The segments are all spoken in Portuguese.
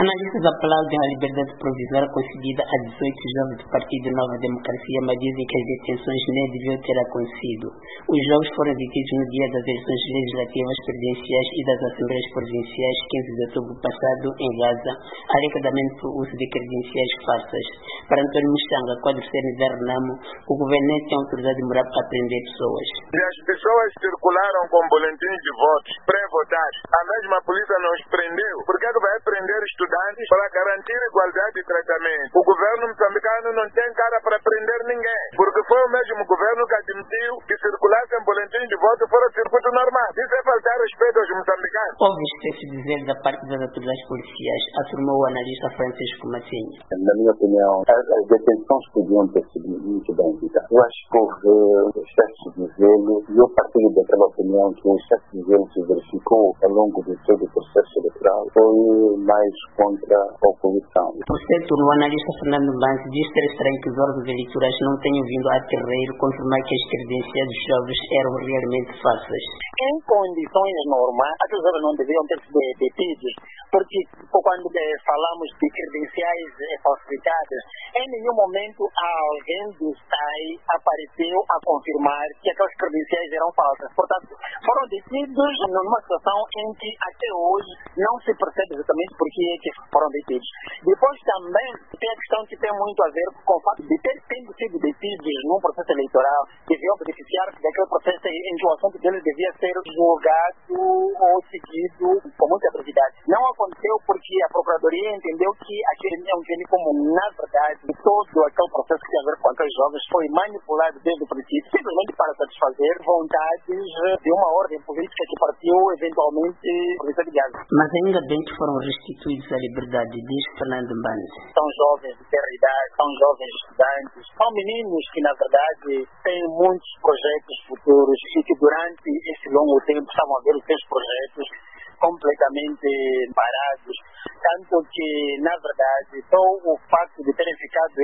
Analistas aplaudem a liberdade provisória concedida a 18 jovens do Partido Nova Democracia, mas dizem que as detenções nem deviam ter acontecido. Os jovens foram detidos no dia das eleições legislativas, presidenciais e das assembleias provinciais, 15 de outubro passado, em Gaza, alegadamente por uso de credenciais falsas. Para Antônio Mixanga, quadro sênior da Renamo, o governo nem tem autoridade moral para prender pessoas. E as pessoas circularam com boletins de votos pré-votar. A mesma polícia não os prendeu. Por que vai prender estudantes para garantir igualdade de tratamento? O governo moçambicano não tem cara para prender ninguém, porque foi o mesmo governo que admitiu que circulassem boletins de voto fora circuito normal. Isso é faltar respeito aos moçambicanos. Houve excesso de zelo da parte das autoridades policiais, afirmou o analista Francisco Massinho. Na minha opinião, as detenções podiam ter sido muito bem evitar. Eu acho que houve excesso de zelo e eu partilho daquela opinião que o excesso de zelo se verificou ao longo de todo o processo eleitoral foi mais contra a oposição. Por certo, o analista Fernando Lance diz ser estranho que os órgãos eleitorais não tenham vindo a terreiro confirmar que as credenciais dos jovens eram realmente falsas. Em condições normais, aqueles jovens não deveriam ter sido detidos, porque quando falamos de credenciais falsificadas, em nenhum momento alguém do SAI apareceu a confirmar que aquelas credenciais eram falsas. Portanto, foram detidos numa situação em que até hoje não se percebe exatamente por que foram detidos. Depois também tem a questão que tem muito a ver com o fato de tendo sido detidos num processo eleitoral, deviam beneficiar daquele processo em que o assunto deles devia ser julgado ou seguido com muita brevidade. Não aconteceu porque a Procuradoria entendeu que aquele é um crime comum. Na verdade, todo aquele processo que tem a ver com aqueles jovens foi manipulado desde o princípio, simplesmente para satisfazer vontades de uma ordem política que partiu eventualmente do Estado de Gaza. Mas ainda bem que foram restituídos à liberdade, diz Fernando Mbane. São jovens de terra idade, são jovens estudantes, são meninos que na verdade têm muitos projetos futuros e que durante esse longo tempo estavam a ver os seus projetos completamente parados, tanto que, na verdade, só o facto de terem ficado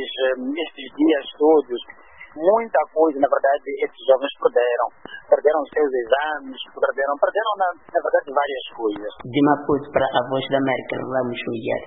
estes dias todos, muita coisa, na verdade, esses jovens perderam os seus exames, perderam na verdade, várias coisas. De Maputo para a Voz da América, vamos Miguel.